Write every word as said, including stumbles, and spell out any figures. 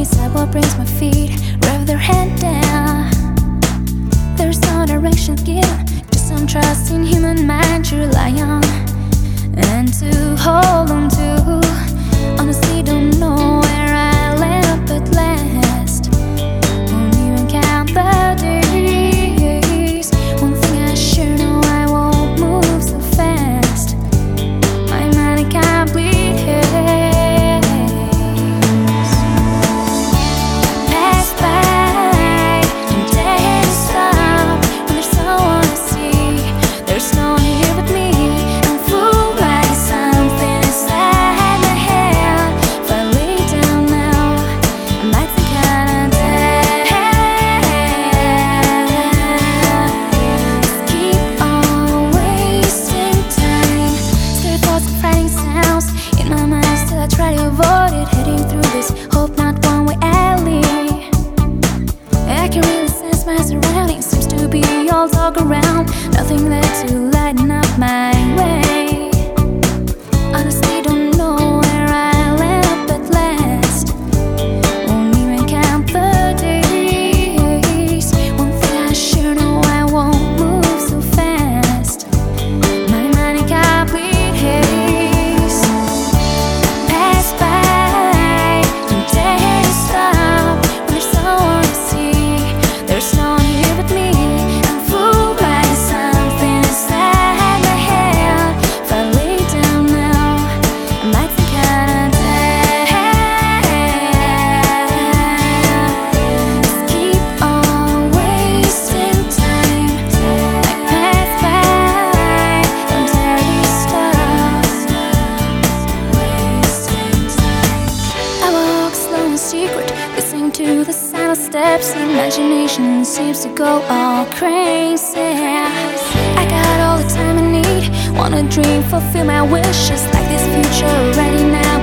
sidewalk brings my feet, rev their head down. There's no direction given, just some trust in human mind to rely on and to hold on to. Honestly, don't know where I'll end up at last. Won't even count the days. One thing I sure know, I won't move so fast. My mind a complete haze. Pass by, don't dare to stop when there's someone to see. There's no one here but me. I'm fooled by something inside my head. If I lay down now, I might think I'm dead. Just keep on wasting time. Scary thoughts and frightening sounds in my mind, still I try to avoid it. Heading through this hope not one-way alley. I can really sense my surroundings, seems to be all talk around. Nothing there to lighten up my way. Honestly, don't know where I'll end up at last. Won't even count the days. One thing I sure know, I won't move so fast. My mind in complete haze. Pass by, don't dare to stop when there's someone to see. There's no one here but me. I'm fooled by something inside my head. If I lay down now, I might think I'm dead. Just keep on wasting time. Like pass by, don't dare to stop. Wasting time. I walk slow in secret, listening to the sound of steps. Imagination seems to go all crazy. I got all the time I need, wanna dream, fulfill my wishes. Like this future ready now.